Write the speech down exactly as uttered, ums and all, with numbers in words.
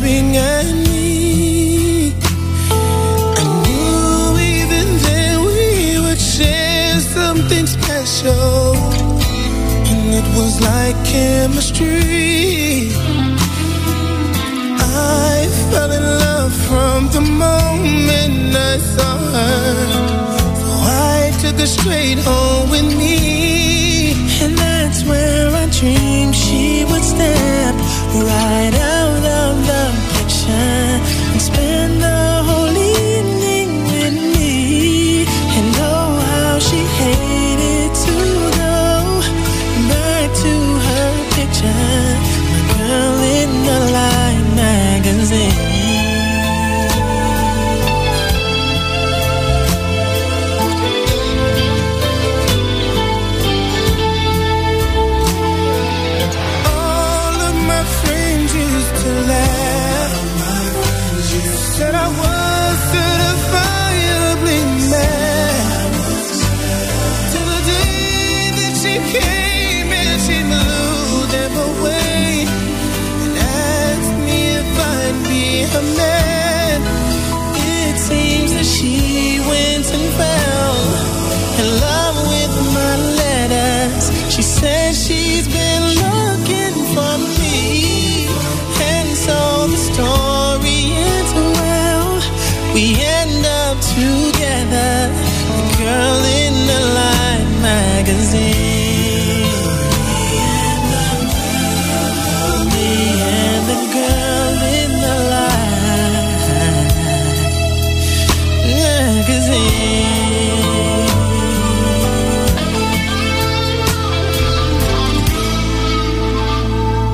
staring at me. I knew even then we would share something special, and it was like chemistry. I fell in love from the moment I saw her, so I took her straight home with me. And that's where I dreamed she would step right out of the picture and spend the whole evening with me. And oh, how she hated to go back to her picture, my girl in the Life magazine. Said I was certifiably mad till the day that she came and she blew them away and asked me if I'd be her man. It seems that she went and fell in love with my letters. She said she's been looking for me, and so the story ends well. We end up together, the girl in the Life magazine. Me and the girl in the Life magazine.